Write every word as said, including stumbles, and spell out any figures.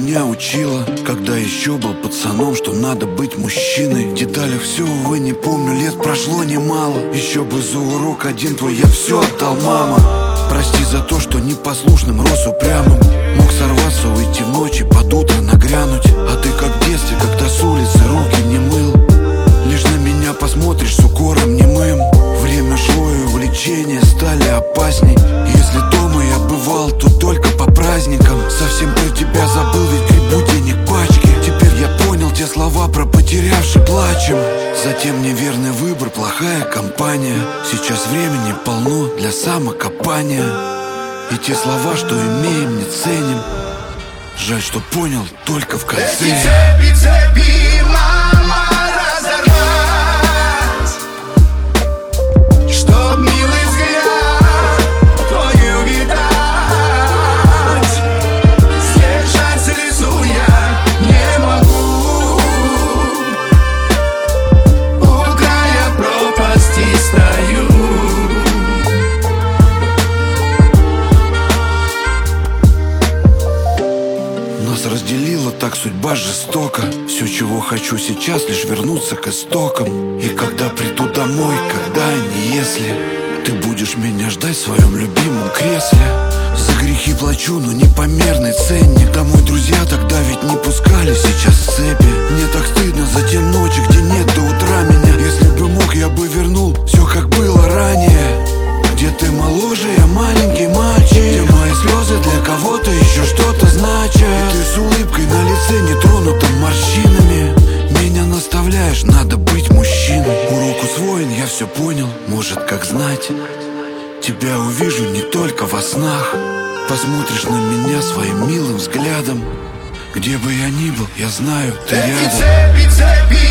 меня учила, когда еще был пацаном, что надо быть мужчиной. В деталях все, увы, не помню, лет прошло немало. Еще бы за урок один твой я все отдал, мама. Прости за то, что непослушным рос упрямым. Мог сорваться, уйти в ночь и под утро нагрянуть. А ты как в детстве, когда с улицы руки не мыл. Лишь на меня посмотришь с укором немым. Время шло и увлечения стали опасней. Если дома я бывал, то только по праздникам. Совсем про тебя забыл, ведь грибу денег пачки. Теперь я понял те слова про потерявший плачем. Затем неверный выбор, плохая компания. Сейчас времени полно для самокопания. И те слова, что имеем, не ценим. Жаль, что понял только в конце. Эти цепи, цепи, мама, разорвать, чтоб милый взгляд твой увидать. Сдержать слезу я не могу. У края пропасти стою. Нас разделила так судьба жестоко. Все, чего хочу сейчас, лишь вернуться к истокам. И когда приду домой, когда, не если ты будешь меня ждать в своем любимом кресле. За грехи плачу, но непомерный ценник. Домой друзья тогда ведь не пускали, сейчас в цепи. Мне так стыдно за те ночи, где нет до утра меня. Если бы мог, я бы вернул все, как было ранее. Где ты моложе, я маленький мальчик. Где мои слезы для кого-то еще что-то значат. И ты с улыбкой на лице, не тронутым морщинами, меня наставляешь, надо быть мужчиной. Урок усвоен, я все понял, может как знать. Тебя увижу не только во снах. Посмотришь на меня своим милым взглядом. Где бы я ни был, я знаю, ты рядом. Эти цепи, цепи,